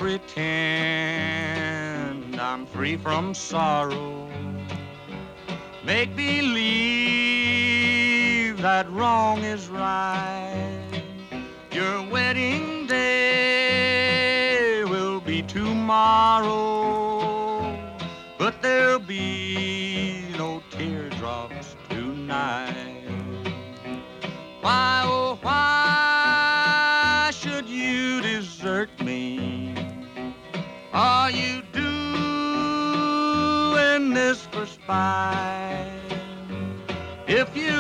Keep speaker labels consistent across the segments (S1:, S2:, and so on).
S1: pretend I'm free from sorrow. Make believe that wrong is right. Your wedding day will be tomorrow, but there'll be no teardrops tonight. Why, oh, why should you desert me? Are you doing this for spite? If you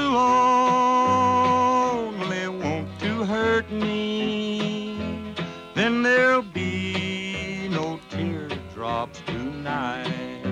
S1: only want to hurt me, then there'll be no teardrops tonight.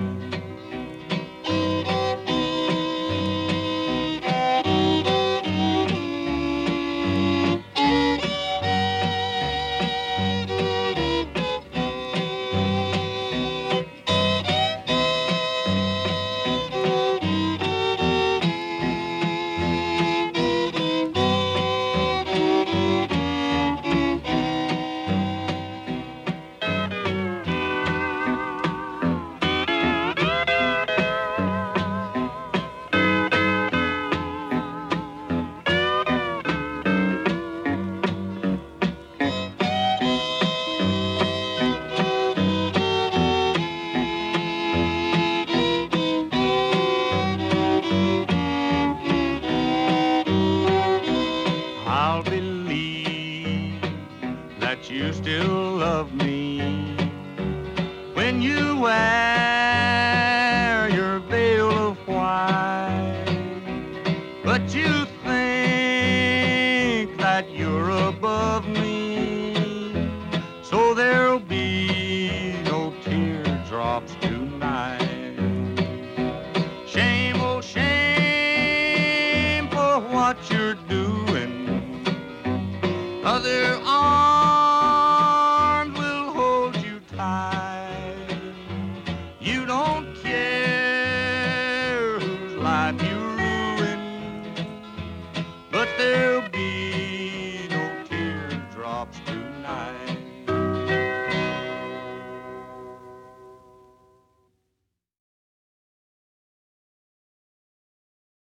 S1: I'll believe that you still love me when you wear your veil of white. But you think that you're above me, so there'll be no teardrops tonight. Shame, oh shame for what you're doing. Other arms will hold you tight. You don't care whose life you ruin, but there'll be